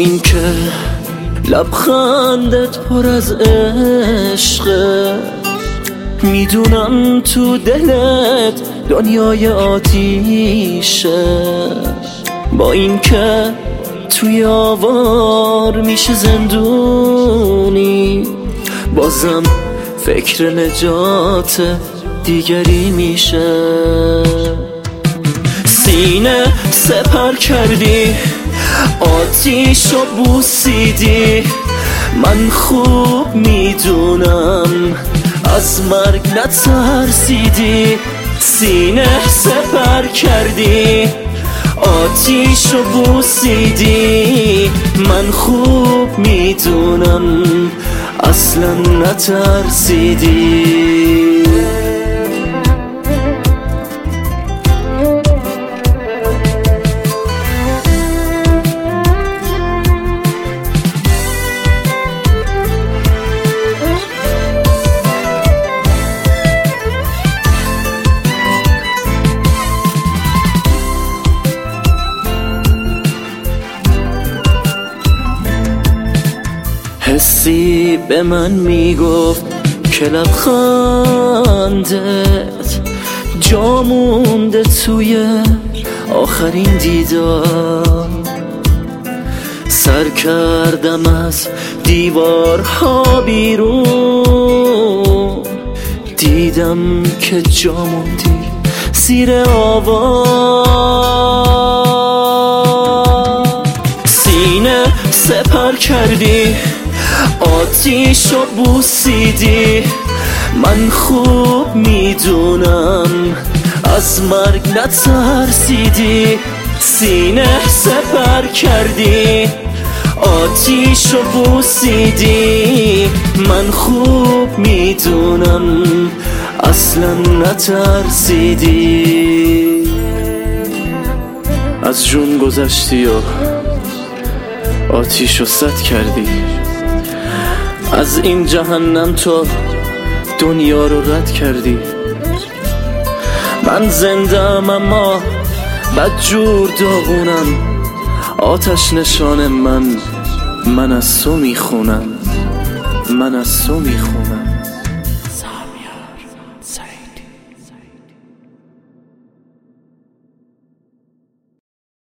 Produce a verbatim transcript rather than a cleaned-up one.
این که لبخندت پر از عشقه، میدونم تو دلت دنیای آتیشه. با این که توی آوار میشه زندونی، بازم فکر نجات دیگری میشه. سینه سپر کردی، آتیشو بوسیدی، من خوب میدونم از مرگ نترسیدی. سینه سپر کردی، آتیشو بوسیدی، من خوب میدونم اصلا نترسیدی. حسی به من میگفت که لبخندت جا مونده توی آخرین دیدار. سر کردم از دیوارها بیرون، دیدم که جا موندی زیر آوار. سینه سپر کردی، آتیشو بوسیدی، من خوب میدونم از مرگ نترسیدی. سینه سپر کردی، آتیشو بوسیدی، من خوب میدونم اصلا نترسیدی. از جون گذشتی و آتیشو سد کردی، از این جهنم تو دنیا رو رد کردی. من زندم اما بدجور داغونم، آتش نشان من من از تو میخونم، من از تو میخونم.